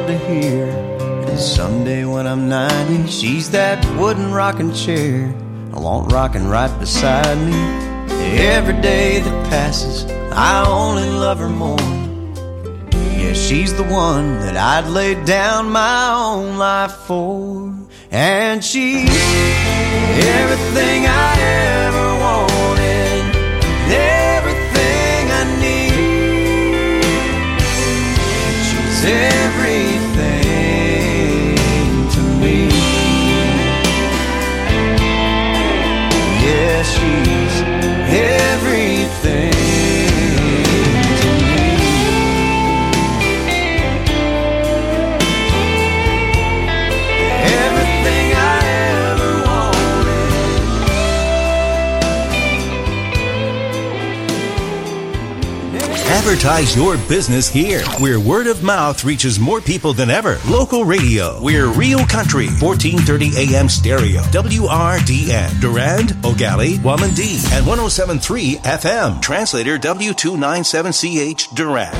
to hear is someday when I'm 90, she's that wooden rocking chair I want rocking right beside me. Every day that passes, I only love her more. Yeah, she's the one that I'd lay down my own life for. And she's everything I ever wanted, everything I need. She's everything to me. Yeah, she's everything. Advertise your business here, where word of mouth reaches more people than ever. Local radio. We're Real Country, 1430 AM stereo. WRDN. Durand, Ogali, Wamandee, and 107.3 FM. Translator W297CH Durand.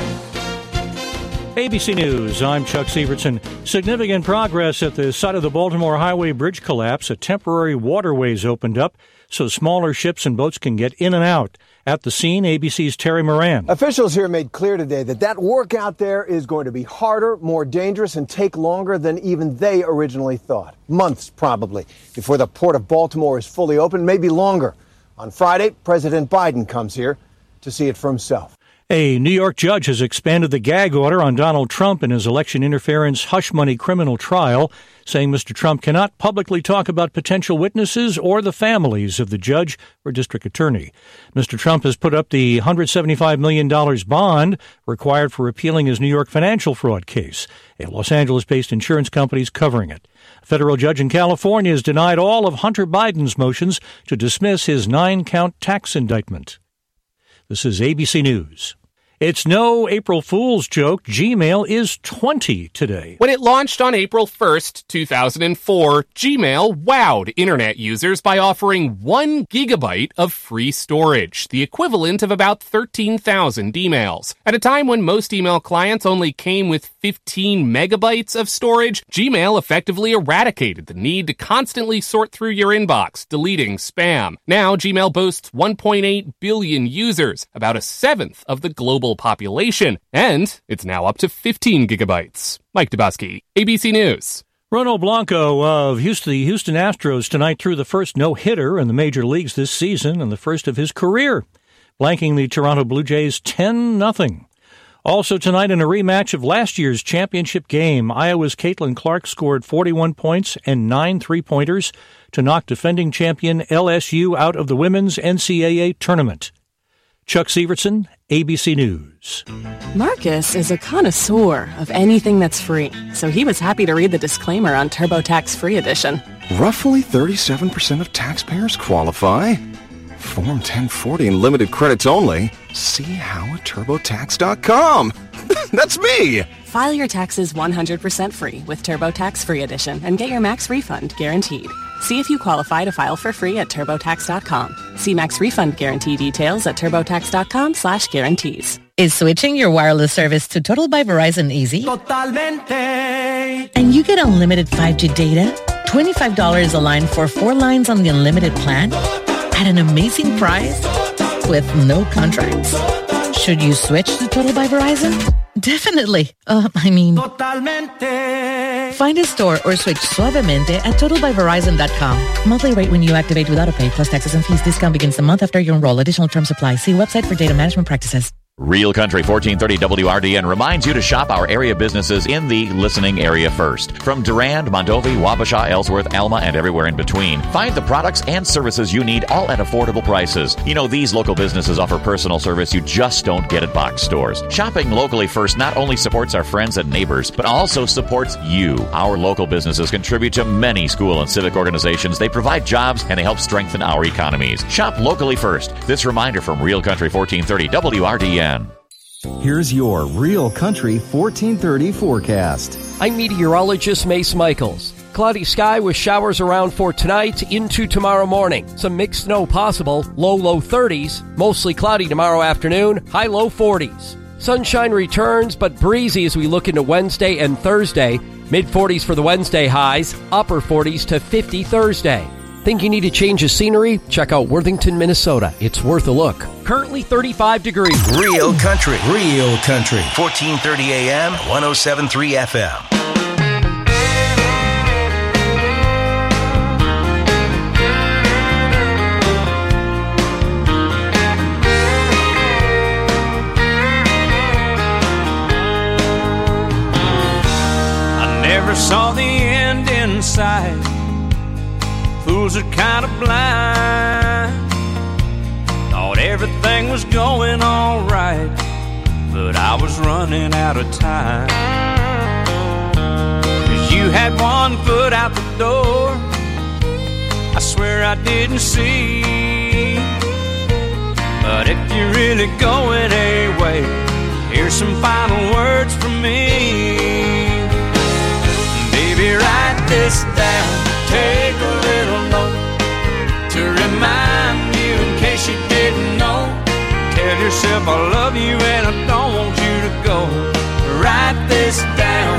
ABC News, I'm Chuck Sievertson. Significant progress at the site of the Baltimore Highway Bridge collapse. A temporary waterways opened up so smaller ships and boats can get in and out. At the scene, ABC's Terry Moran. Officials here made clear today that work out there is going to be harder, more dangerous, and take longer than even they originally thought. Months, probably, before the Port of Baltimore is fully open, maybe longer. On Friday, President Biden comes here to see it for himself. A New York judge has expanded the gag order on Donald Trump in his election interference hush money criminal trial, saying Mr. Trump cannot publicly talk about potential witnesses or the families of the judge or district attorney. Mr. Trump has put up the $175 million bond required for appealing his New York financial fraud case. A Los Angeles-based insurance company is covering it. A federal judge in California has denied all of Hunter Biden's motions to dismiss his 9-count tax indictment. This is ABC News. It's no April Fool's joke. Gmail is 20 today. When it launched on April 1st, 2004, Gmail wowed internet users by offering 1 gigabyte of free storage, the equivalent of about 13,000 emails. At a time when most email clients only came with 15 megabytes of storage, Gmail effectively eradicated the need to constantly sort through your inbox, deleting spam. Now, Gmail boasts 1.8 billion users, about a seventh of the global population, and it's now up to 15 gigabytes. Mike Dubosky, ABC News. Ronald Blanco of the Houston Astros tonight threw the first no-hitter in the major leagues this season and the first of his career, blanking the Toronto Blue Jays 10-0. Also tonight in a rematch of last year's championship game, Iowa's Caitlin Clark scored 41 points and 9 three-pointers to knock defending champion LSU out of the women's NCAA tournament. Chuck Sievertson, ABC News. Marcus is a connoisseur of anything that's free, so he was happy to read the disclaimer on TurboTax Free Edition. Roughly 37% of taxpayers qualify. Form 1040 and limited credits only. See how at TurboTax.com. That's me! File your taxes 100% free with TurboTax Free Edition and get your max refund guaranteed. See if you qualify to file for free at TurboTax.com. See max refund guarantee details at TurboTax.com/guarantees. Is switching your wireless service to Total by Verizon easy? Totalmente. And you get unlimited 5G data, $25 a line for 4 lines on the unlimited plan, at an amazing price, with no contracts. Should you switch to Total by Verizon? Definitely. Totalmente. Find a store or switch suavemente at TotalByVerizon.com. Monthly rate when you activate without a pay plus taxes and fees. Discount begins the month after you enroll. Additional terms apply. See website for data management practices. Real Country 1430 WRDN reminds you to shop our area businesses in the listening area first. From Durand, Mondovi, Wabasha, Ellsworth, Alma, and everywhere in between. Find the products and services you need, all at affordable prices. You know, these local businesses offer personal service you just don't get at box stores. Shopping locally first not only supports our friends and neighbors, but also supports you. Our local businesses contribute to many school and civic organizations. They provide jobs and they help strengthen our economies. Shop locally first. This reminder from Real Country 1430 WRDN. Here's your Real Country 1430 forecast. I'm meteorologist Mace Michaels. Cloudy sky with showers around for tonight into tomorrow morning. Some mixed snow possible, low 30s. Mostly cloudy tomorrow afternoon, high low 40s. Sunshine returns, but breezy as we look into Wednesday and Thursday. Mid-40s for the Wednesday highs, upper 40s to 50 Thursday. Think you need a change of scenery? Check out Worthington, Minnesota. It's worth a look. Currently 35 degrees. Real country. 1430 AM, 107.3 FM. Never saw the end in sight. Fools are kind of blind. Thought everything was going all right, but I was running out of time. 'Cause you had one foot out the door, I swear I didn't see. But if you're really going away, here's some final words from me. Baby, write this down, take a little note to remind you in case you didn't know. Tell yourself I love you and I don't want you to go. Write this down.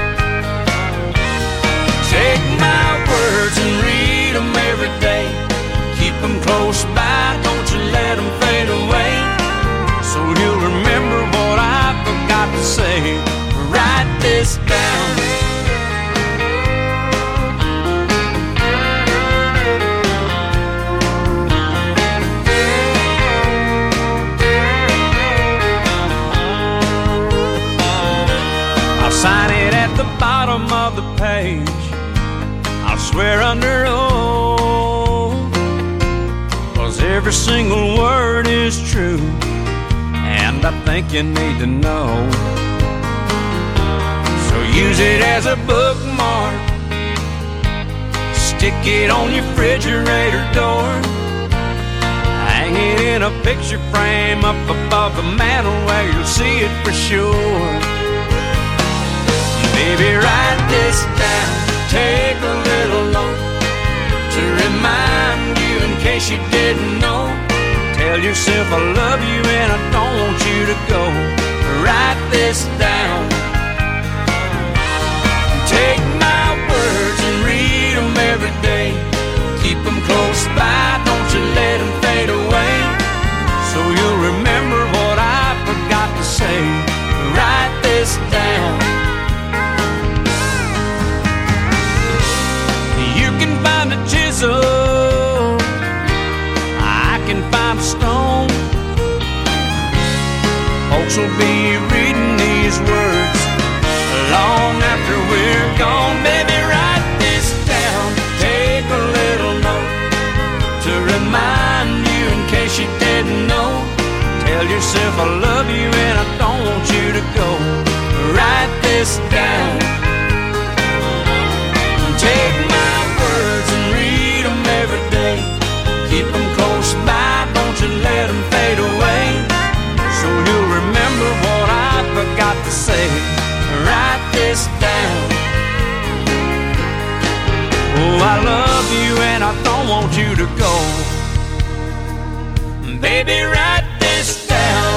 Take my words and read them every day. Keep them close by, don't you let them fade away. So you'll remember what I forgot to say. Write this down. Sign it at the bottom of the page. I'll swear under oath, 'cause every single word is true, and I think you need to know. So use it as a bookmark, stick it on your refrigerator door, hang it in a picture frame up above the mantel where you'll see it for sure. Baby, write this down, take a little note to remind you in case you didn't know. Tell yourself I love you and I don't want you to go. Write this down. Take my words and read them every day. Keep them close by, don't you let them fade away. So you'll remember what I forgot to say. Write this down. Find a chisel, I can find a stone. Folks will be reading these words long after we're gone. Baby, write this down, take a little note to remind you in case you didn't know. Tell yourself I love you and I don't want you to go. Write this down. Take my words and read them every day. Keep them close by, don't you let them fade away. So you'll remember what I forgot to say. Write this down. Oh, I love you and I don't want you to go. Baby, write this down.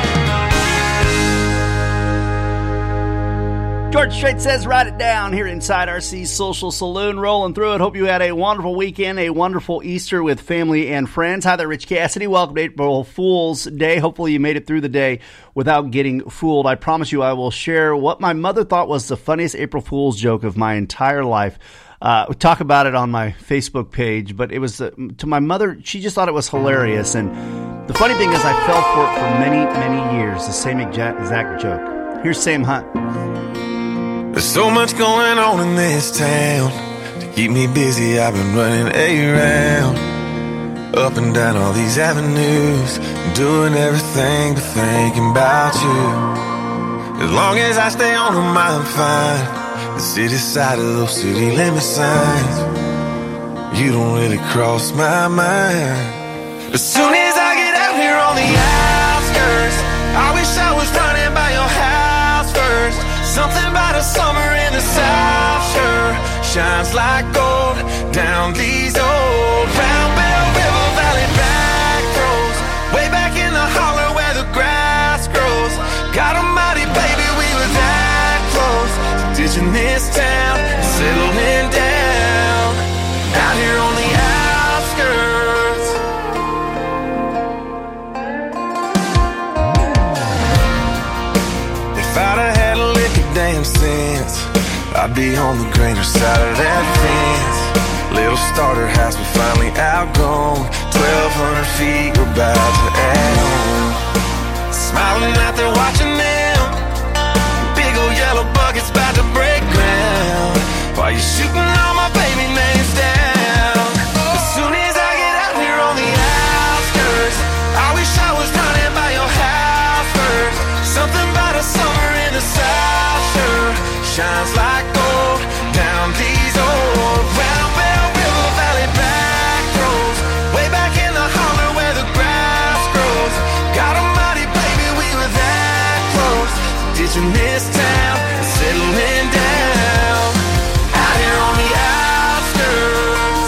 George Strait says, write it down here inside RC's Social Saloon. Rolling through it. Hope you had a wonderful weekend, a wonderful Easter with family and friends. Hi there, Rich Cassidy. Welcome to April Fool's Day. Hopefully you made it through the day without getting fooled. I promise you I will share what my mother thought was the funniest April Fool's joke of my entire life. We talk about it on my Facebook page, but it was to my mother. She just thought it was hilarious. And the funny thing is I fell for it for many, many years, the same exact joke. Here's Sam Hunt. There's so much going on in this town. To keep me busy, I've been running around, up and down all these avenues, doing everything but thinking about you. As long as I stay on them, I'm fine. The city side of those city limit signs, you don't really cross my mind. As soon as I get out here on the outskirts, I wish I was running by your house first. Something about a summer in the South sure shines like gold down these old Round Bell River Valley back roads, way back in the holler where the grass grows. God almighty, baby, we were that close to ditching this town and settling down out here on the outskirts. If I'd have had a lick of damn sense, I'd be on the greener side of that fence. Little starter house, we finally outgrown. 1,200 feet, we're about to add on. Smiling out there watching them. Big old yellow buckets about to break ground. While you're shooting all my baby names down. As soon as I get out here on the outskirts, I wish I was running by your house first. Something about a summer in the South sure shines like gold down these old round Bell River Valley back roads. Way back in the holler where the grass grows. God almighty, baby, we were that close to ditching this town and settling down out here on the outskirts.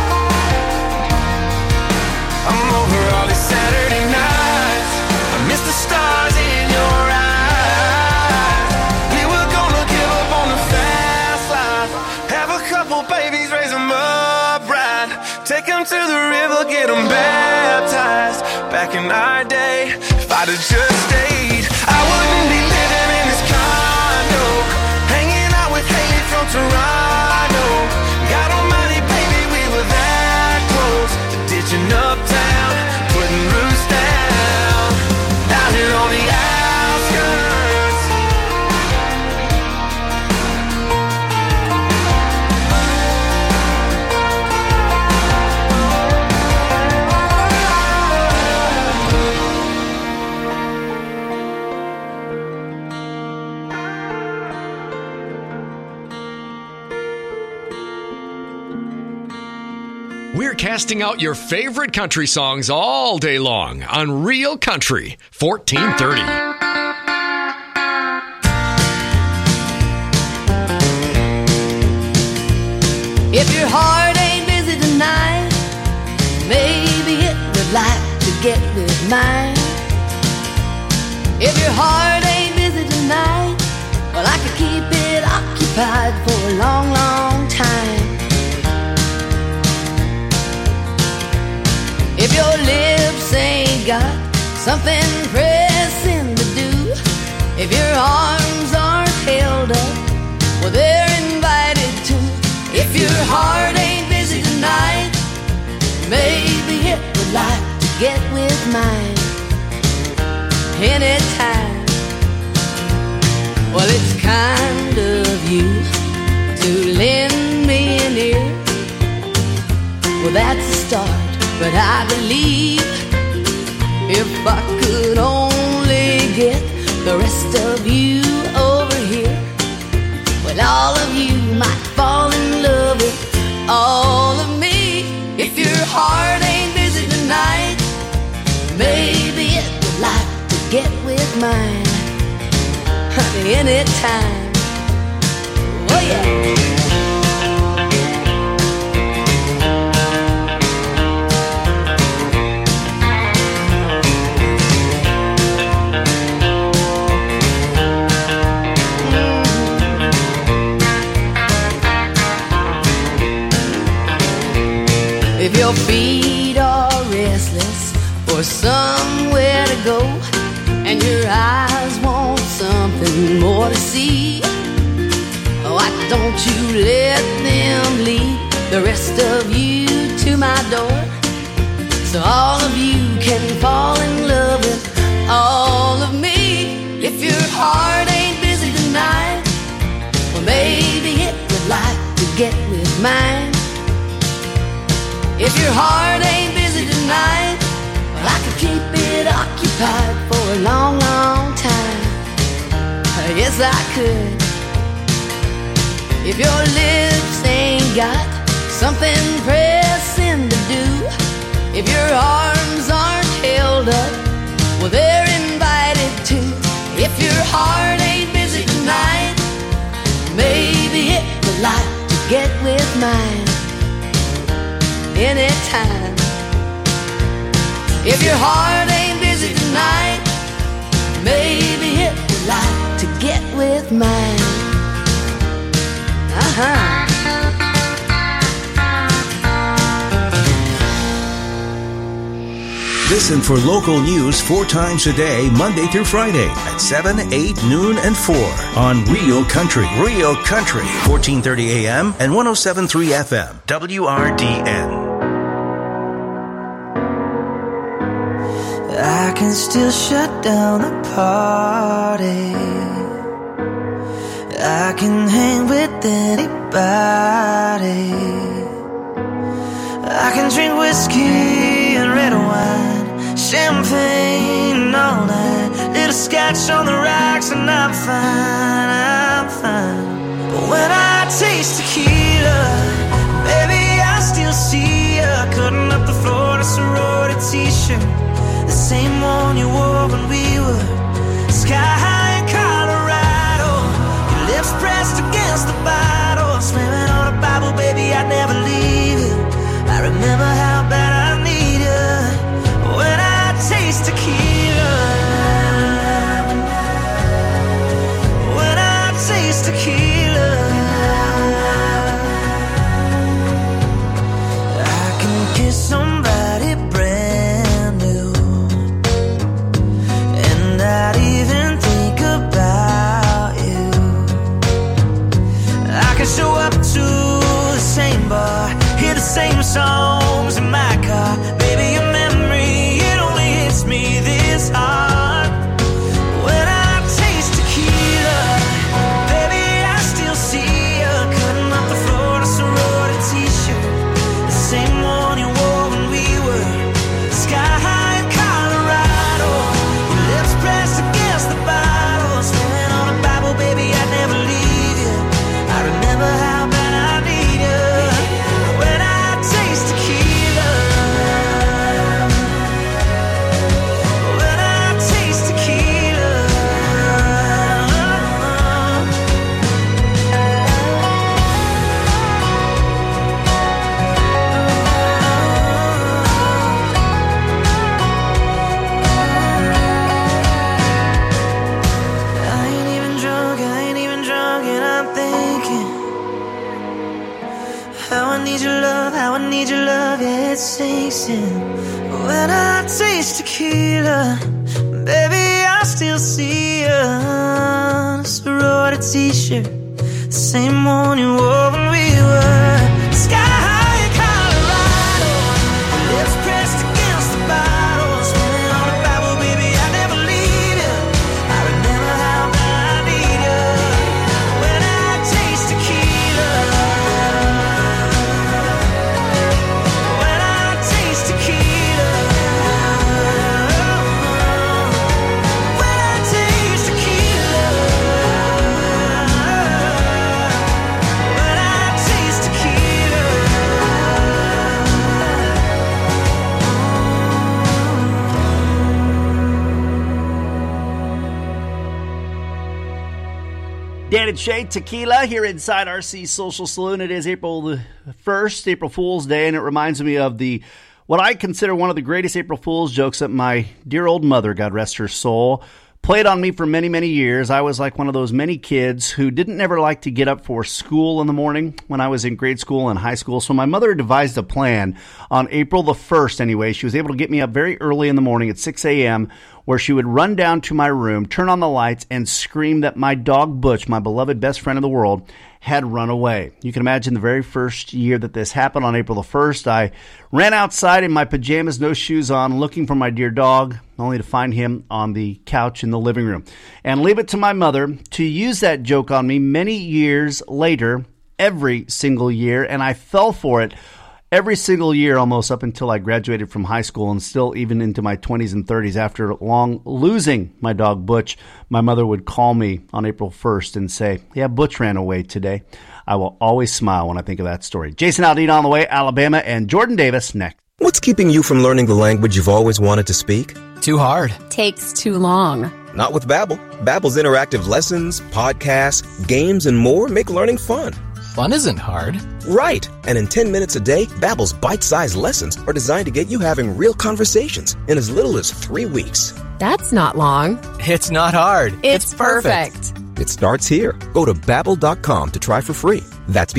I'm over all these Saturday nights. I miss the stars in your eyes. We were gonna give up on the fast life. Have a couple babies, raise them up right. Take them to the river, get them baptized. Back in our day, if I'd have just stayed, I wouldn't be living in this condo, hanging out with Haley from Toronto. God almighty, baby, we were that close to ditching uptown, putting roots down out here on the outskirts. We're casting out your favorite country songs all day long on Real Country 1430. If your heart ain't busy tonight, maybe it would like to get with mine. If your heart ain't busy tonight, well, I could keep it occupied for a long, long time. If your lips ain't got something pressing to do, if your arms aren't held up, well, they're invited to. If your heart ain't busy tonight, maybe it would like to get with mine anytime. Well, it's kind of you to lend me an ear. Well, that's a start. But I believe if I could only get the rest of you over here, well, all of you might fall in love with all of me. If your heart ain't busy tonight, maybe it would like to get with mine, honey, anytime. Oh, yeah. If your feet are restless for somewhere to go, and your eyes want something more to see, why don't you let them lead the rest of you to my door, so all of you can fall in love with all of me. If your heart ain't busy tonight, well, maybe it would like to get with mine. If your heart ain't busy tonight, well, I could keep it occupied for a long, long time. Yes, I could. If your lips ain't got something pressing to do, if your arms aren't held up, well, they're invited to. If your heart ain't busy tonight, maybe it would like to get with mine anytime. If your heart ain't busy tonight, maybe it Listen for local news 4 times a day, Monday through Friday at 7, 8, noon, and 4 on Real Country. Real Country, 1430 AM and 107.3 FM, WRDN. I can still shut down the party. I can hang with anybody. I can drink whiskey and red wine, champagne all night, little scotch on the rocks, and I'm fine, I'm fine. But when I taste tequila, baby, I still see you cutting up the floor in a sorority t-shirt, the same one you wore when we were sky high in Colorado. Your lips pressed against the bottle, slamming on a Bible, baby, I'd never leave you. I remember how bad I need you when I taste tequila. When I taste tequila, I can kiss somebody brand new and not even think about you. I can show up to the same bar, hear the same songs in my car. Baby, your memory, it only hits me this hard. When I taste tequila, baby, I still see you cutting up the floor in a sorority t-shirt, the same one you wore when we were sky high in Colorado. Your lips pressed against the bottle, slamming on a Bible, baby, I'd never leave you. I remember how bad I need you. When I taste tequila, when I taste tequila, I ain't even drunk, and I'm thinking how I need your love, how I need your love, yeah, it sinks in. When I taste tequila, baby, I still see you on a sorority t-shirt, the same one you wore when we were sky high in Colorado. Your lips pressed against the bottle, swimming on a Bible, baby, I never leave you. I remember how bad I need you. When I taste tequila, when I taste tequila, when I taste tequila, when I taste tequila. Dan and Shay, Tequila, here inside RC Social Saloon. It is April the 1st, April Fool's Day, and it reminds me of what I consider one of the greatest April Fool's jokes that my dear old mother, God rest her soul, played on me for many, many years. I was like one of those many kids who didn't ever like to get up for school in the morning when I was in grade school and high school. So my mother devised a plan on April the 1st anyway. She was able to get me up very early in the morning at 6 a.m., where she would run down to my room, turn on the lights, and scream that my dog Butch, my beloved best friend in the world, had run away. You can imagine the very first year that this happened on April the 1st, I ran outside in my pajamas, no shoes on, looking for my dear dog, only to find him on the couch in the living room. And leave it to my mother to use that joke on me many years later, every single year, and I fell for it every single year almost up until I graduated from high school, and still even into my 20s and 30s after long losing my dog Butch. My mother would call me on April 1st and say, yeah, Butch ran away today. I will always smile when I think of that story. Jason Aldean on the way, Alabama, and Jordan Davis next. What's keeping you from learning the language you've always wanted to speak? Too hard. Takes too long. Not with Babbel. Babbel's interactive lessons, podcasts, games, and more make learning fun. Fun isn't hard. Right. And in 10 minutes a day, Babbel's bite-sized lessons are designed to get you having real conversations in as little as 3 weeks. That's not long. It's not hard. It's perfect. It starts here. Go to Babbel.com to try for free. That's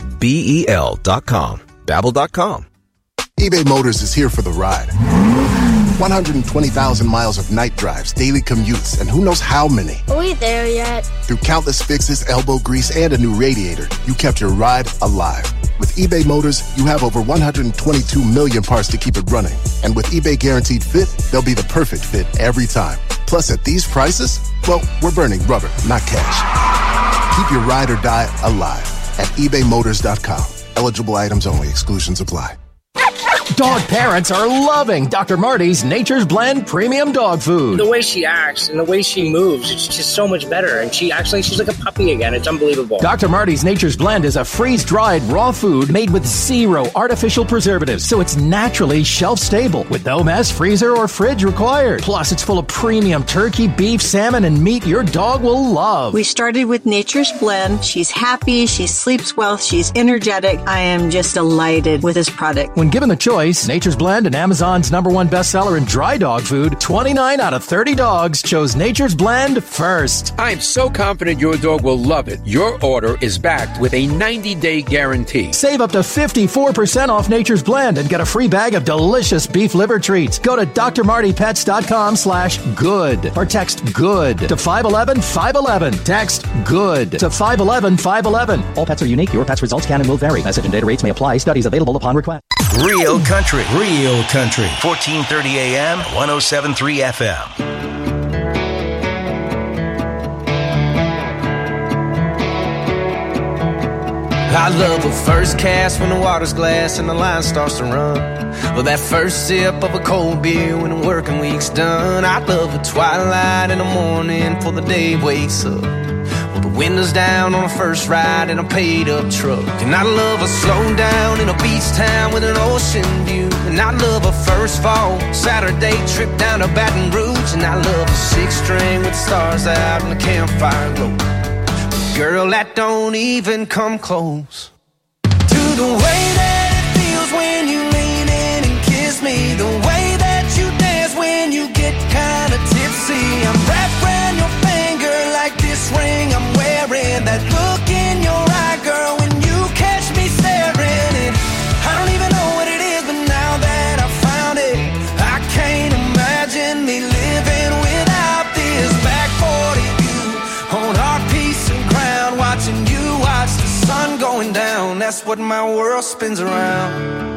BABBEL.com. Babbel.com. eBay Motors is here for the ride. 120,000 miles of night drives, daily commutes, and who knows how many. Are we there yet? Through countless fixes, elbow grease, and a new radiator, you kept your ride alive. With eBay Motors, you have over 122 million parts to keep it running. And with eBay Guaranteed Fit, they'll be the perfect fit every time. Plus, at these prices, well, we're burning rubber, not cash. Keep your ride or die alive at ebaymotors.com. Eligible items only. Exclusions apply. Dog parents are loving Dr. Marty's Nature's Blend Premium Dog Food. The way she acts and the way she moves, it's just so much better. And she's like a puppy again. It's unbelievable. Dr. Marty's Nature's Blend is a freeze-dried raw food made with 0 artificial preservatives, so it's naturally shelf-stable with no mess, freezer, or fridge required. Plus, it's full of premium turkey, beef, salmon, and meat your dog will love. We started with Nature's Blend. She's happy, she sleeps well, she's energetic. I am just delighted with this product. When given the choice, Nature's Blend and Amazon's #1 bestseller in dry dog food, 29 out of 30 dogs chose Nature's Blend first. I am so confident your dog will love it. Your order is backed with a 90-day guarantee. Save up to 54% off Nature's Blend and get a free bag of delicious beef liver treats. Go to drmartypets.com/good or text GOOD to 511-511. Text GOOD to 511-511. All pets are unique. Your pet's results can and will vary. Message and data rates may apply. Studies available upon request. Real country. 1430 AM, 107.3 FM. I love a first cast when the water's glass and the line starts to run. Well, that first sip of a cold beer when the working week's done. I love a twilight in the morning before the day wakes up. Well, the windows down on a first ride in a paid-up truck. And I love a slow down in a beach town with an ocean view. And I love a first fall Saturday trip down to Baton Rouge. And I love a six-string with stars out and a campfire glow. Girl, that don't even come close to the way that it feels when you lean in and kiss me. The way that you dance when you get kinda tipsy. I'm wrapped around your finger like this ring I'm wearing. That look in your eye, girl, when you catch me staring. And I don't even know what it is, but now that I found it, I can't imagine me living without this. Back 40 view on our piece of ground, watching you watch the sun going down. That's what my world spins around.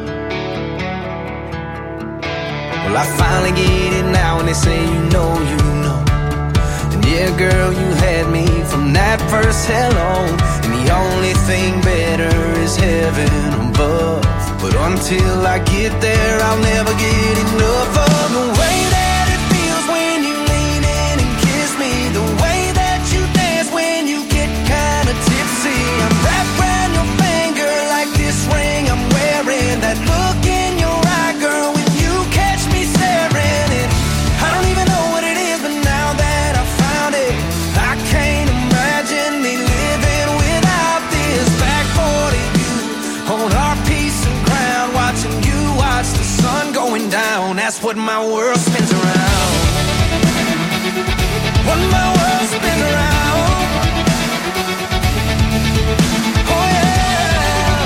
Well, I finally get it now when they say you know. And yeah, girl, you had me from that first hello. And the only thing better is heaven above. But until I get there, I'll never get enough of the way that it feels when you lean in and kiss me. The way that you dance when you get kinda tipsy. I'm wrapped around your finger like this ring I'm wearing. That look in your eye, girl, when you catch me staring. And I don't even know what it is, but now that I found it, I can't imagine me living without this. Back 40 view on our piece of ground, watching you watch the sun going down. That's what my world spins around. What my world spins around. Oh yeah.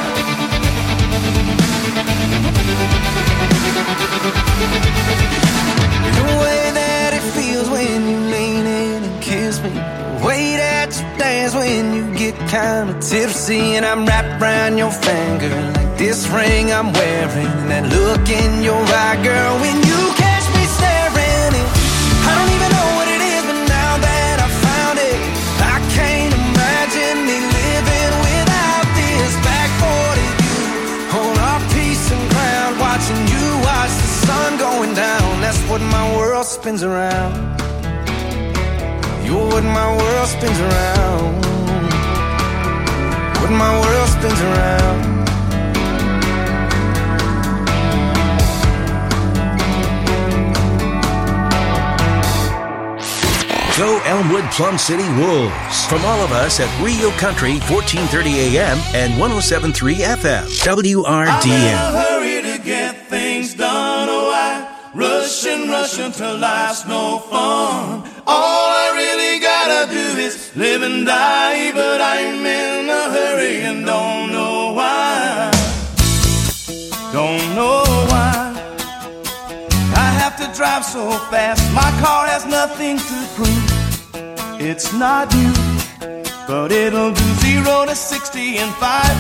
The way that it feels when you lean in and kiss me. The way that you dance when you get kinda tipsy. And I'm wrapped around your finger like this ring I'm wearing. And that look in your eye, girl, when you catch me staring. And I don't even know what it is, but now that I found it, I can't imagine me living without this. Back 40 view on our piece of ground, watching you watch the sun going down. That's what my world spins around. You're what my world spins around. What my world spins around. Go Elmwood Plum City Wolves. From all of us at Real Country, 1430 AM and 107.3 FM. WRDN. I'm in a hurry to get things done. Oh, I rush until life's no fun. All I really gotta do is live and die, but I'm in a hurry and don't know why. Don't know why. I have drive so fast. My car has nothing to prove. It's not new, but it'll do 0 to 60 in 5.2.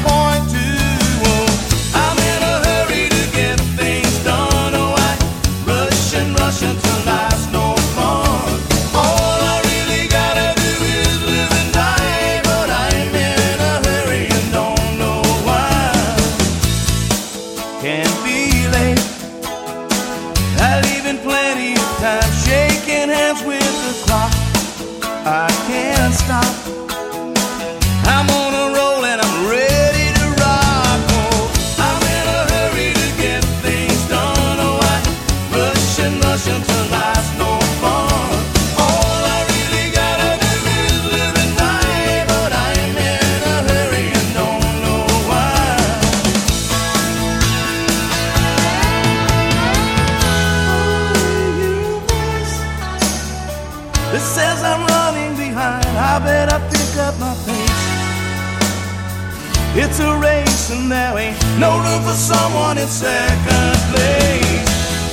Oh, I'm in a hurry to get things done. Oh, I rush and rush until life's no fun. All I really gotta do is live and die, but I'm in a hurry and don't know why. Can't be late. I leave in plenty of time, shaking hands with the clock. I can't stop. I'm on a roll and I'm ready to rock. Oh, I'm in a hurry to get things done. Oh, I rush and rush until life's no fun. All I really gotta do is live and die, but I'm in a hurry and don't know why. It says I'm running behind. I better pick up my pace. It's a race and there ain't no room for someone in second place.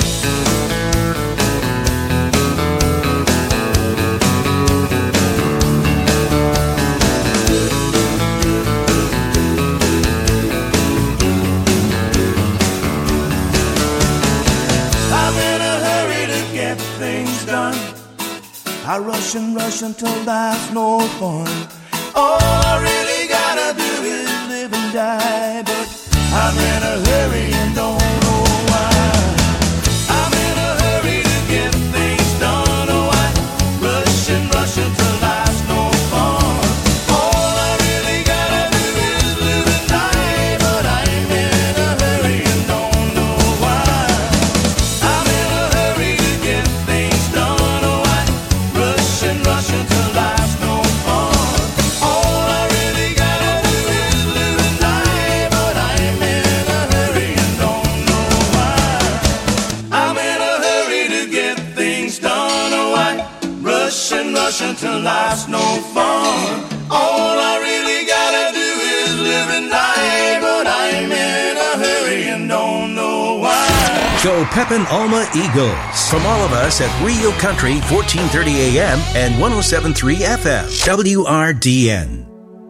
I'm in a hurry to get things done. I rush and rush until life's no fun. All I really gotta do is live and die, but I'm in a hurry and don't know why. I'm in a hurry to get things done. Oh, I rush and rush until life's no fun. All I really gotta do is live and die, but I'm in a hurry and don't know why. I'm in a hurry to get things done. Oh, I rush and rush until life's no fun. All I really gotta do is live and die, but I'm in a hurry and don't know why. I'm in a hurry to get things done. Oh, I rush and rush until life's no fun. All I really gotta do is live and die, but I'm in a hurry and don't know why. Go Pepin Alma Eagles. From all of us at Rio Country, 1430 AM and 107.3 FM. WRDN.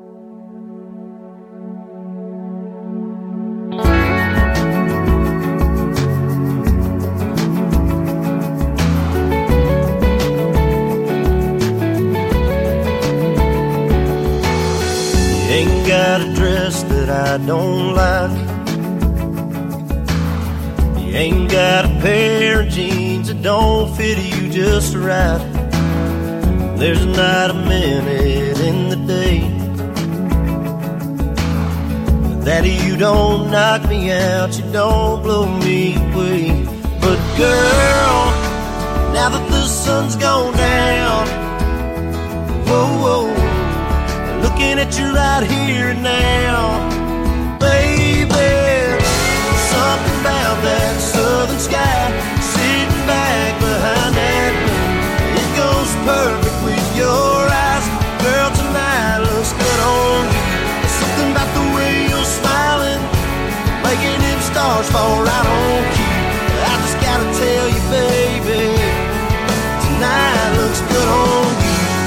You ain't got a dress that I don't like. You ain't got a pair of jeans that don't fit you just right. There's not a minute in the day that you don't knock me out, you don't blow me away. But girl, now that the sun's gone down, whoa, whoa, looking at you right here and now, baby, something about that southern sky, sitting back behind that moon, it goes perfect with your eyes. Girl, tonight looks good on you. There's something about the way you're smiling, making them stars fall right on cue. I just gotta tell you, baby, tonight looks good on you.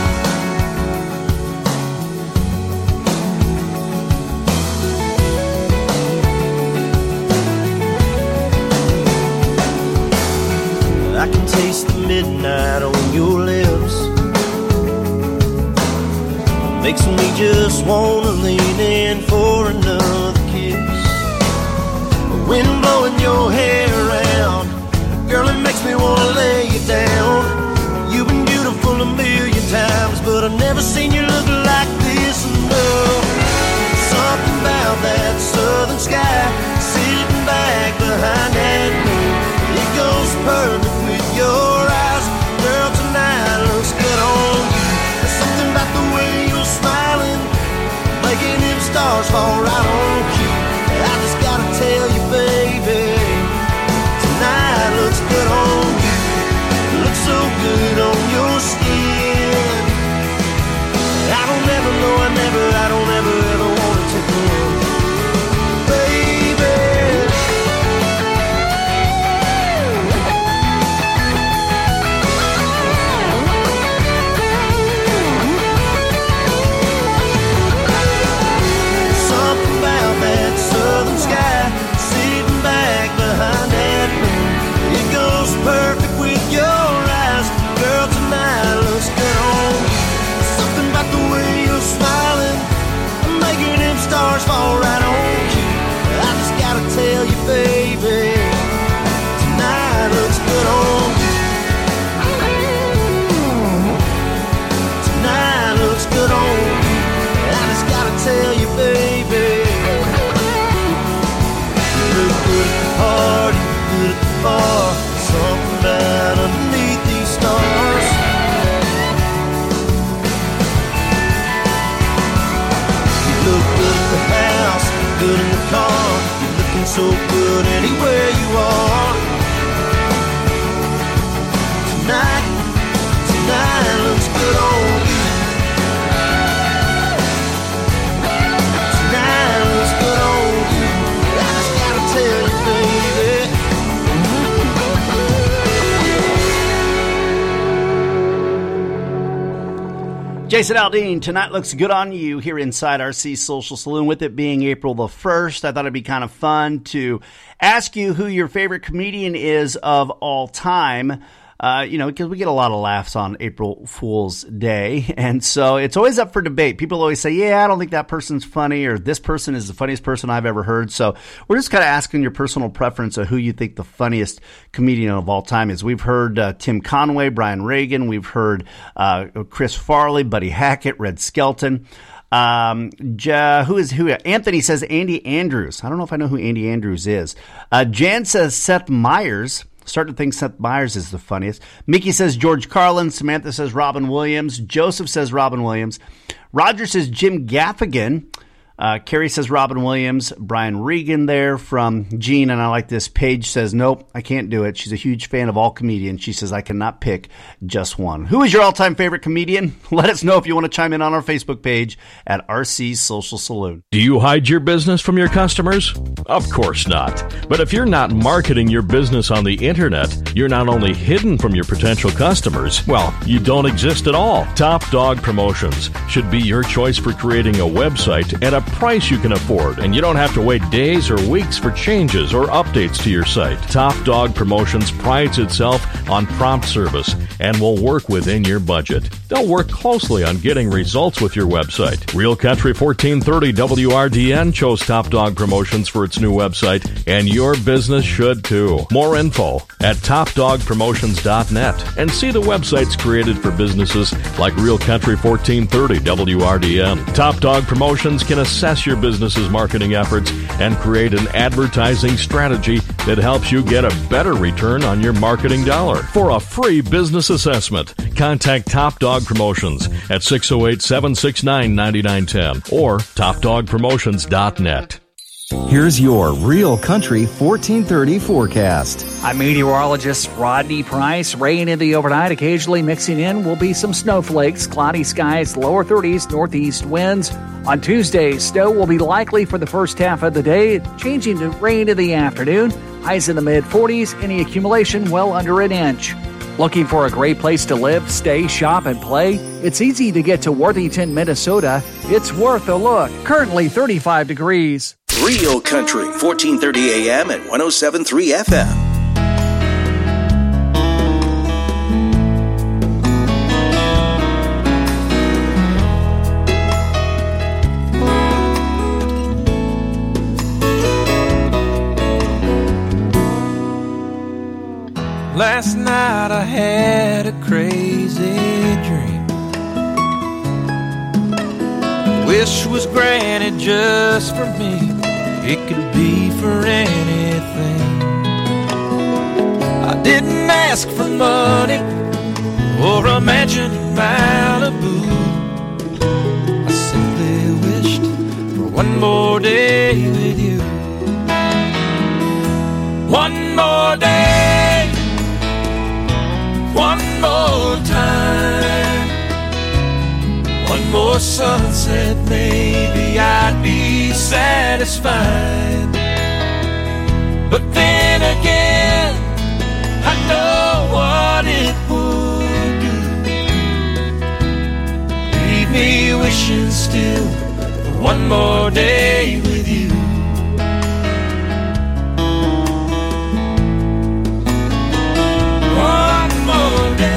I can taste the midnight on your lips. Makes me just wanna lean in for another kiss. Wind blowing your hair around, girl, it makes me wanna lay you down. You've been beautiful a million times, but I've never seen you look like this. No, something about that southern sky, sitting back behind that moon, it goes perfect with your eyes. Girl, tonight looks good on you. There's something about the way you're smiling, making them stars fall right on cue. I just gotta tell you, baby, tonight looks good on you. Looks so good on your skin. I don't ever know, I don't ever want to take one. Baby, so good anywhere you are. Tonight looks good on you. Tonight looks good on you. I just gotta tell you, baby. Jason Aldean, tonight looks good on you here inside RC Social Saloon. With it being April the 1st, I thought it'd be kind of fun to ask you who your favorite comedian is of all time. Because we get a lot of laughs on April Fool's Day. And so it's always up for debate. People always say, yeah, I don't think that person's funny, or this person is the funniest person I've ever heard. So we're just kind of asking your personal preference of who you think the funniest comedian of all time is. We've heard Tim Conway, Brian Regan. We've heard Chris Farley, Buddy Hackett, Red Skelton. Who? Anthony says Andy Andrews. I don't know if I know who Andy Andrews is. Jan says Seth Meyers. Starting to think Seth Meyers is the funniest. Mickey says George Carlin. Samantha says Robin Williams. Joseph says Robin Williams. Roger says Jim Gaffigan. Carrie says Robin Williams. Brian Regan there from Gene, and I like this. Paige says, nope, I can't do it. She's a huge fan of all comedians. She says, I cannot pick just one. Who is your all-time favorite comedian? Let us know if you want to chime in on our Facebook page at RC Social Saloon. Do you hide your business from your customers? Of course not. But if you're not marketing your business on the internet, you're not only hidden from your potential customers, well, you don't exist at all. Top Dog Promotions should be your choice for creating a website at a price you can afford, and you don't have to wait days or weeks for changes or updates to your site. Top Dog Promotions prides itself on prompt service and will work within your budget. They'll work closely on getting results with your website. Real Country 1430 WRDN chose Top Dog Promotions for its new website, and your business should too. More info at topdogpromotions.net, and see the websites created for businesses like Real Country 1430 WRDN. Top Dog Promotions can assess your business's marketing efforts and create an advertising strategy that helps you get a better return on your marketing dollar. For a free business assessment, contact Top Dog Promotions at 608-769-9910 or topdogpromotions.net. Here's your Real Country 1430 forecast. I'm meteorologist Rodney Price. Rain in the overnight, occasionally mixing in will be some snowflakes, cloudy skies, lower 30s, northeast winds. On Tuesday, snow will be likely for the first half of the day, changing to rain in the afternoon. Highs in the mid-40s, any accumulation well under an inch. Looking for a great place to live, stay, shop, and play? It's easy to get to Worthington, Minnesota. It's worth a look. Currently 35 degrees. Real Country, 1430 AM and 107.3 FM. Last night I had a crazy dream. Wish was granted just for me. It could be for anything. I didn't ask for money or a mansion in Malibu. I simply wished for one more day with you. One more day, one more time, one more sunset, maybe I'd be satisfied. But then again, I know what it would do. Leave me wishing still for one more day with you. One more day.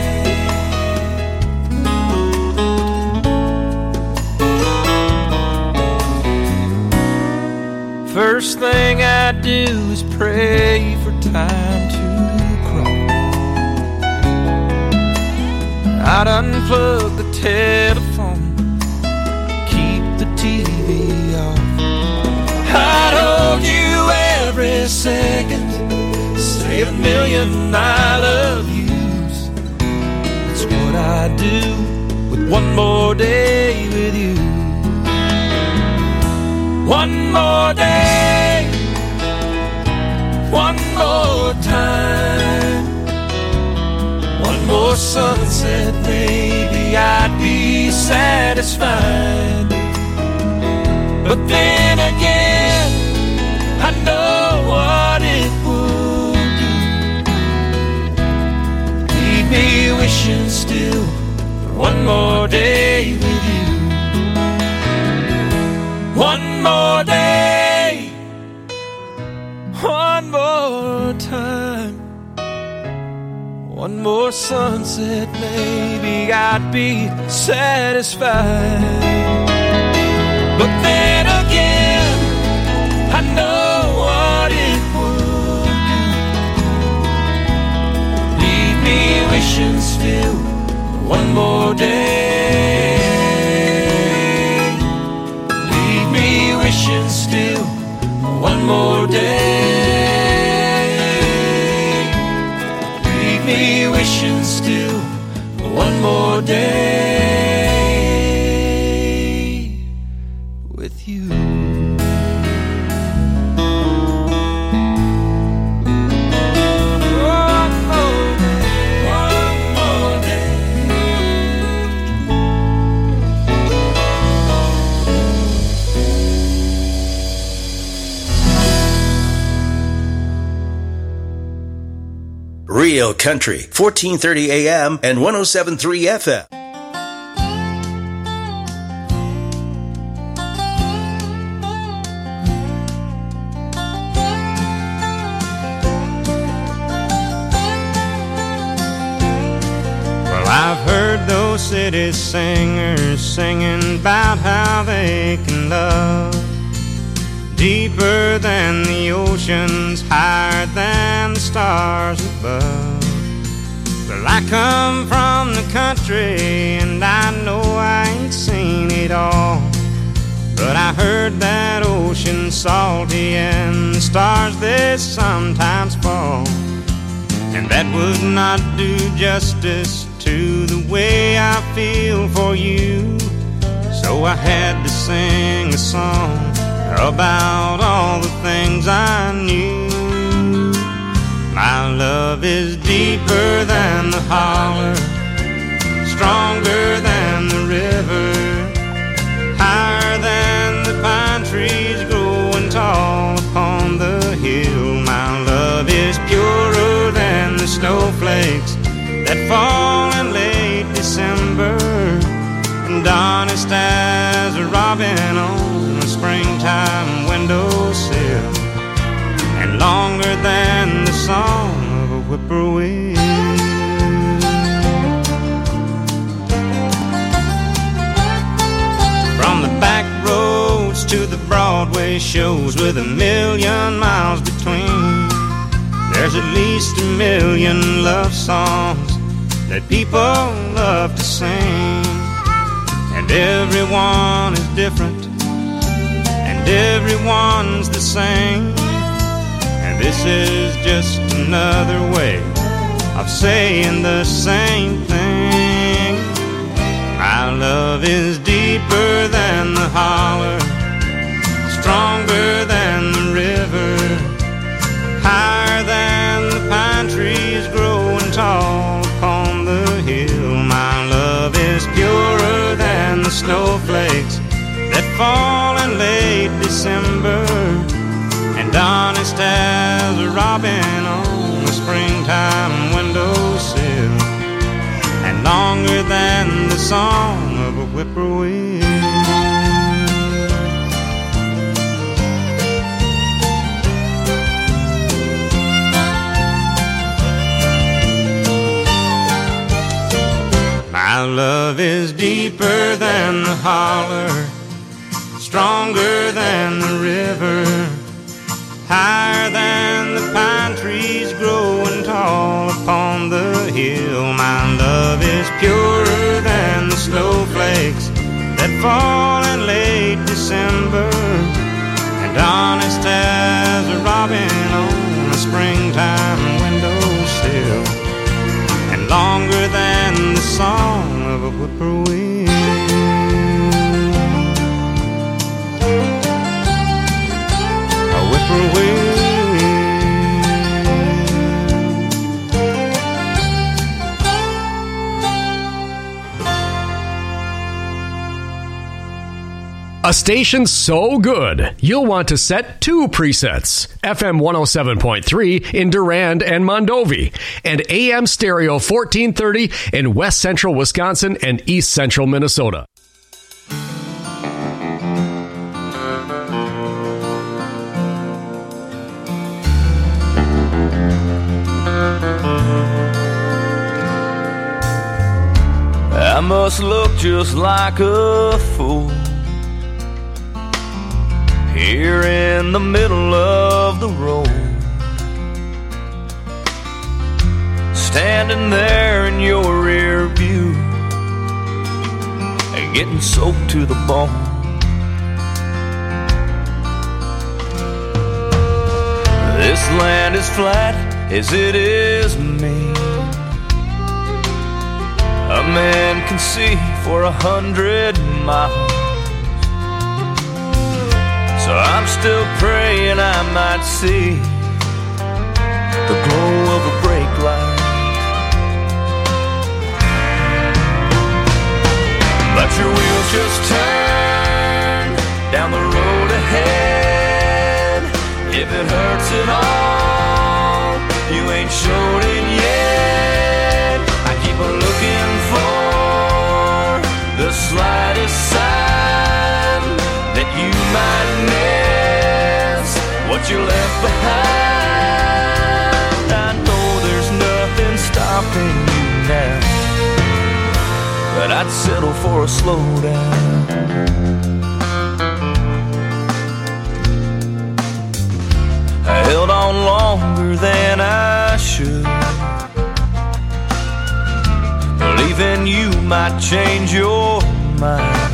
First thing I do is pray for time to crawl. I'd unplug the telephone, keep the TV off. I'd hold you every second, say a million I love yous. That's what I do with one more day with you. One more day, one more time. One more sunset, maybe I'd be satisfied. But then again, I know what it would do. Leave me wishing still for one more day with you. One more day, one more time. One more sunset, maybe I'd be satisfied. But then again, I know what it would do. Leave me wishing still for one more day. Leave me wishing still for one more day. Leave me wishing still for one more day with you. Real Country, 1430 AM and 107.3 FM. Well, I've heard those city singers singing about how they can love deeper than the oceans, higher than the stars above. Well, I come from the country and I know I ain't seen it all, but I heard that ocean's salty and the stars they sometimes fall, and that would not do justice to the way I feel for you. So I had to sing a song about all the things I knew. My love is deeper than the holler, stronger than the river, higher than the pine trees growing tall upon the hill. My love is purer than the snowflakes that fall in late December, and honest as a robin on a springtime windowsill, and longer than the song of a whippoorwill. From the back roads to the Broadway shows with 1,000,000 miles between, there's at least 1,000,000 love songs that people love to sing. And everyone is different, and everyone's the same, and this is just another way of saying the same thing. My love is deeper than the holler, stronger than the river, higher than the pine trees growing tall upon the hill. My love is purer than the snowflakes that fall in late December, and honest as a robin on a springtime windowsill, and longer than the song of a whippoorwill. My love is deeper than the holler, stronger than the river, higher than the pine trees growing tall upon the hill. My love is purer than the snowflakes that fall in late December, and honest as a robin on a springtime windowsill, and longer than the song of a whippoorwill. A whippoorwill. A station so good, you'll want to set 2 presets. FM 107.3 in Durand and Mondovi, and AM stereo 1430 in West Central Wisconsin and East Central Minnesota. I must look just like a fool here in the middle of the road, standing there in your rear view and getting soaked to the bone. This land is flat as it is mean. A man can see for 100 miles. So I'm still praying I might see the glow of a brake light. Let your wheels just turn down the road ahead. If it hurts at all, you ain't showed it yet. I keep looking for the slightest sign that you might miss what you left behind. I know there's nothing stopping you now, but I'd settle for a slowdown. I held on longer than I should, believing you might change your mind.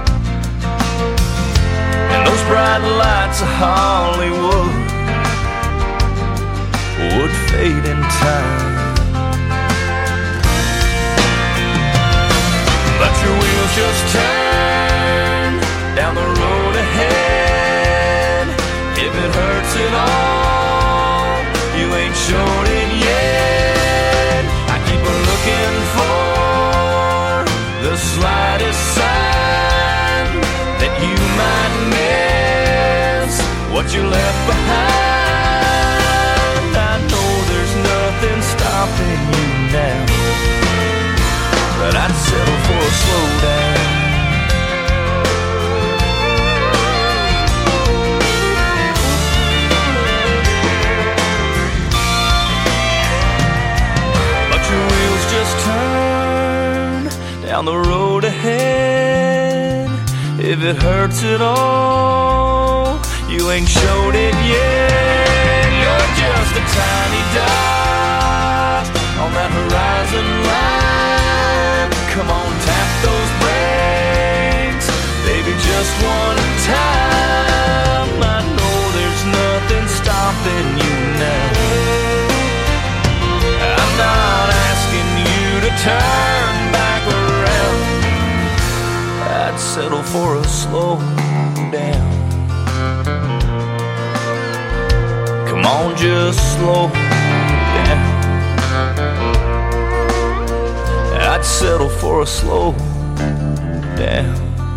And those bright lights of Hollywood would fade in time. Let your wheels just turn down the road ahead. If it hurts at all, you ain't shown it yet. I keep looking for the slightest sign that you might miss what you left behind. I know there's nothing stopping you now, but I'd settle for a slowdown. Let your wheels just turn down the road ahead. If it hurts at all, you ain't showed it yet. You're just a tiny dot on that horizon line. Come on, tap those brakes, baby, just one time. I know there's nothing stopping you now. I'm not asking you to turn back around. I'd settle for a slow down. Come on, just slow down. I'd settle for a slow down.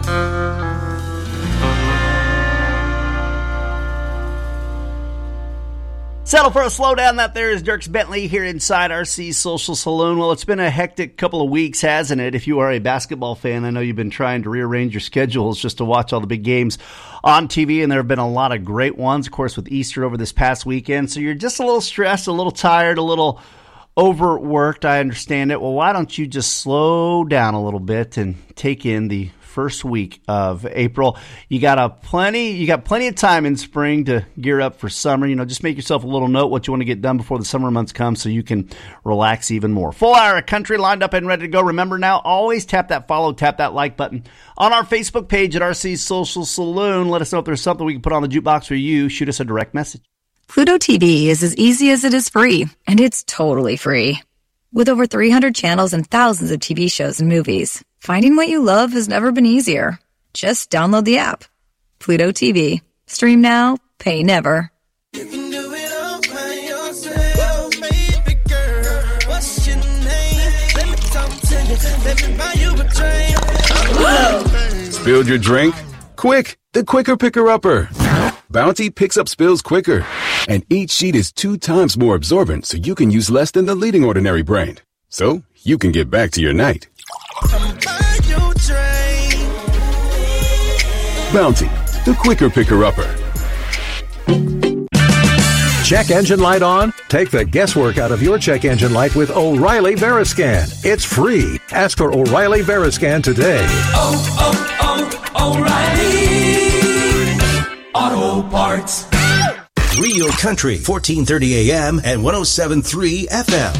Settle for a slowdown. That there is Dierks Bentley here inside RC Social Saloon. Well, it's been a hectic couple of weeks, hasn't it? If you are a basketball fan, I know you've been trying to rearrange your schedules just to watch all the big games on TV, and there have been a lot of great ones, of course, with Easter over this past weekend. So you're just a little stressed, a little tired, a little overworked. I understand it. Well, why don't you just slow down a little bit and take in the first week of April. You got plenty of time in spring to gear up for summer. Just make yourself a little note what you want to get done before the summer months come so you can relax even more. Full hour of country lined up and ready to go. Remember now, always tap that follow, tap that like button on our Facebook page at RC Social Saloon. Let us know if there's something we can put on the jukebox for you. Shoot us a direct message. Pluto TV is as easy as it is free, and it's totally free. With over 300 channels and thousands of TV shows and movies, finding what you love has never been easier. Just download the app. Pluto TV. Stream now, pay never. You can do it all by yourself, baby girl. What's your name? Let me talk to you. Let me buy you a drink. Spilled your drink? Quick, the quicker picker-upper. Bounty picks up spills quicker. And each sheet is 2 times more absorbent, so you can use less than the leading ordinary brand. So you can get back to your night. Bounty, the quicker picker-upper. Check engine light on? Take the guesswork out of your check engine light with O'Reilly Veriscan. It's free. Ask for O'Reilly Veriscan today. O'Reilly Auto Parts. Real Country, 1430 AM and 107.3 FM.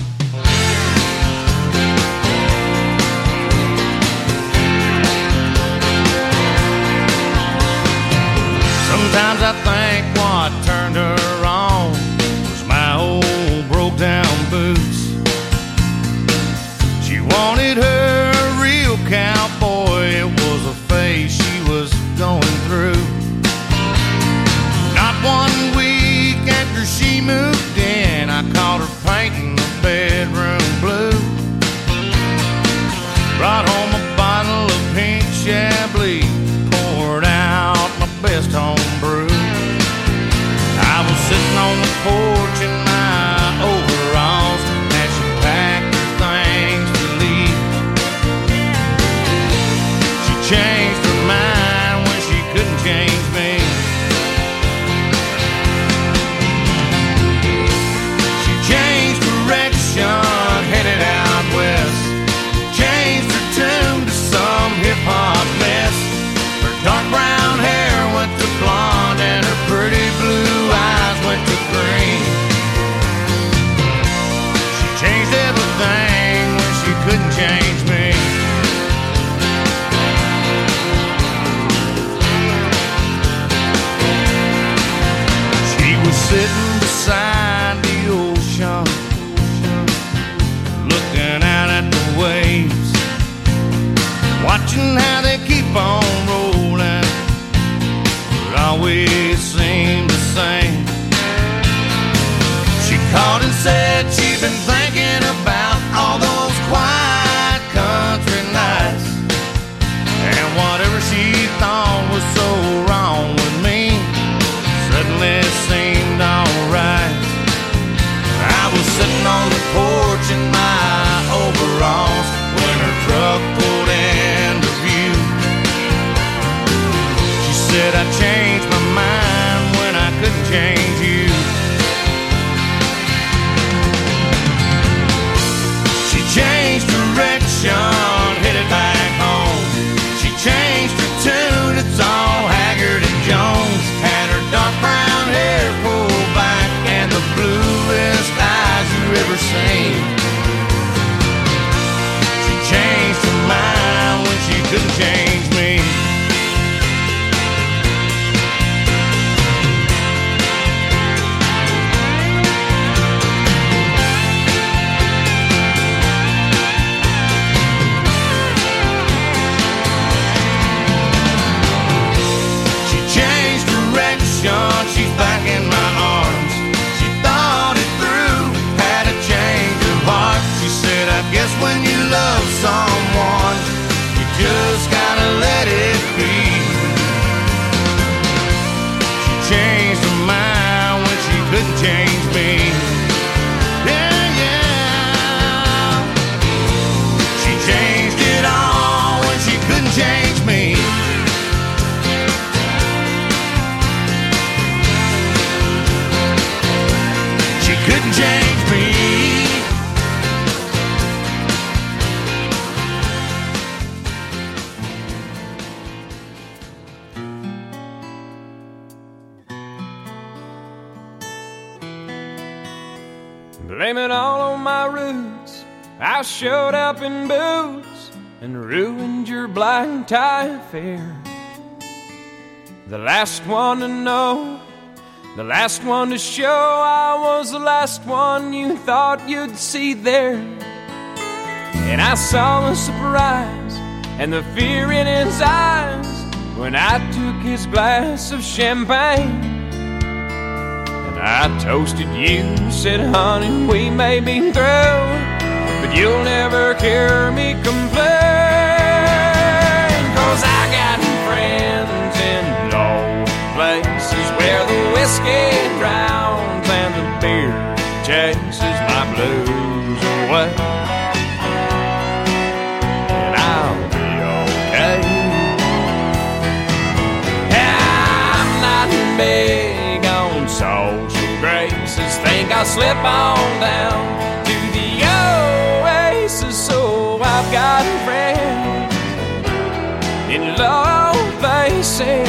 Sometimes I think what turned her on was my old broke down boots. She wanted her a real cowboy. It was a phase she was going through. Not 1 week after she moved in, I caught her painting the bedroom blue. Brought home a bottle of pink Chablis, poured out my best home brew. I was sitting on the porch in my overalls as she packed her things to leave. She changed her mind when she couldn't change me. She changed direction, headed out west. Changed her tune to some hip-hop mess. Her dark brown hair went to blonde and her pretty blue eyes went to green. She changed everything when she couldn't change me. She was sitting beside the ocean, looking out at the waves, watching how they keep on rolling, but always seem the same. She called and said she'd been thinking about all those quiet country nights, and whatever she thought was so wrong with me suddenly seemed alright. I was sitting on the porch in my overalls when her truck pulled into view. She said I changed my mind when I couldn't change you. She changed direction, headed back home. She changed her tune, it's all Haggard and Jones. Had her dark brown hair pulled back and the bluest eyes you ever seen. She changed her mind when she couldn't change me. She's back in my arms. She thought it through, had a change of heart. She said, I guess when you love someone, you just gotta let it be. She changed her mind when she couldn't change me. Yeah, yeah. She changed it all when she couldn't change me. Couldn't change me. Blame it all on my roots. I showed up in boots and ruined your black tie affair. The last one to know, the last one to show, I was the last one you thought you'd see there. And I saw the surprise and the fear in his eyes when I took his glass of champagne. And I toasted you, said, honey, we may be through, but you'll never hear me complain. 'Cause I got friends in I'll slip on down to the oasis. So I've got friends in low places.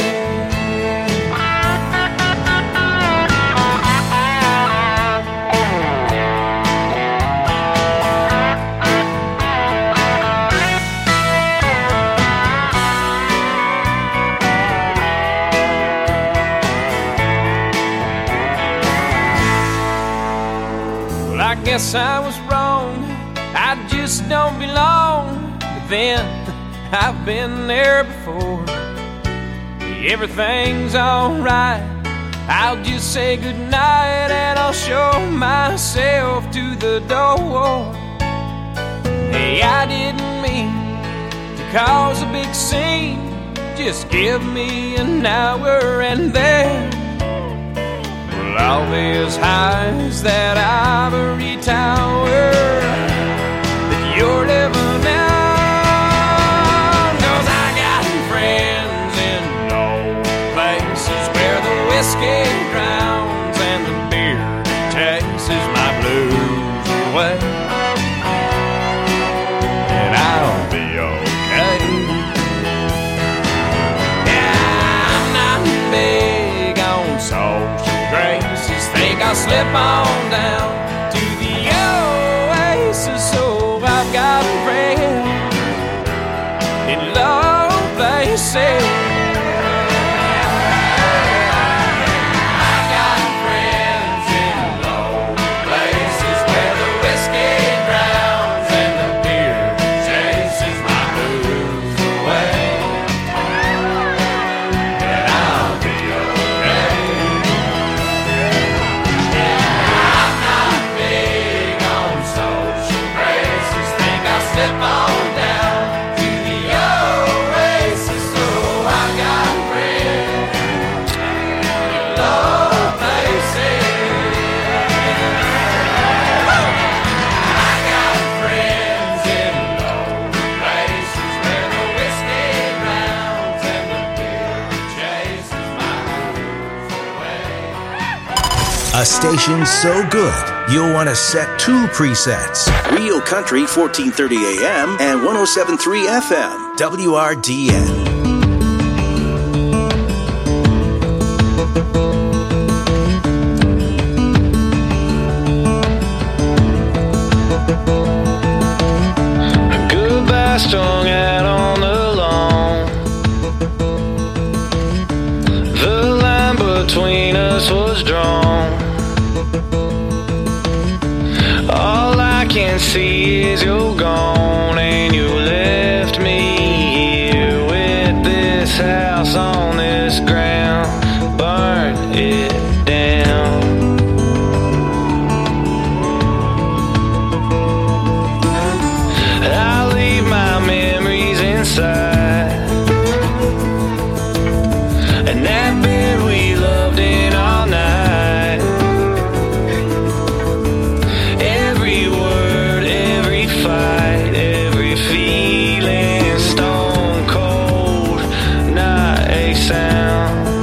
I guess I was wrong, I just don't belong. But then, I've been there before. Everything's alright, I'll just say goodnight and I'll show myself to the door. Hey, I didn't mean to cause a big scene. Just give me an hour and then I'll be as high as that ivory tower that you're living in. 'Cause I got friends in low places where the whiskey drowns and the beer chases my blues away. And I'll be okay. Yeah, I'm not big on social graces. Think I'll slip on down to the oasis. So I've got friends in low places. I got friends in low places where the whiskey drowns and the beer chases my blues away. And I'll be okay. Slip on down to the oasis. So I got friends in low places. I got friends in low places where the whiskey drowns and the beer chases my blues away. A station so good, you'll want to set 2 presets. Real Country 1430 AM and 107.3 FM, WRDN. Goodbye strung out on the lawn. The line between us was drawn. All I can see is you're gone, and you left me here with this house on this ground. Burn it down. I leave my memories inside, and that bed we loved in all night. Every word, every fight, every feeling, stone cold, not a sound.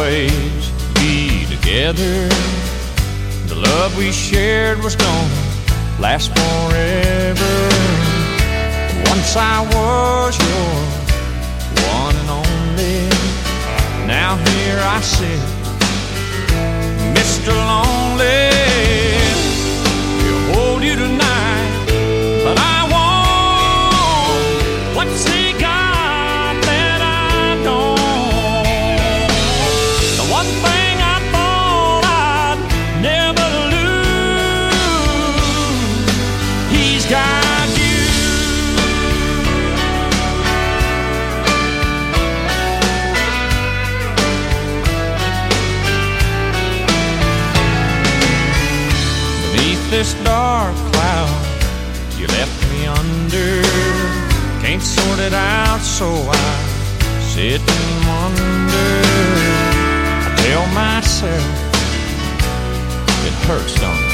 always be together. The love we shared was gonna last forever. Once I was your one and only. Now here I sit, Mr. Lonely. He'll hold you tonight, but I won't. What's he got that I don't? The one thing I thought I'd never lose, he's got you. This dark cloud you left me under, can't sort it out, so I sit and wonder. I tell myself it hurts, don't it?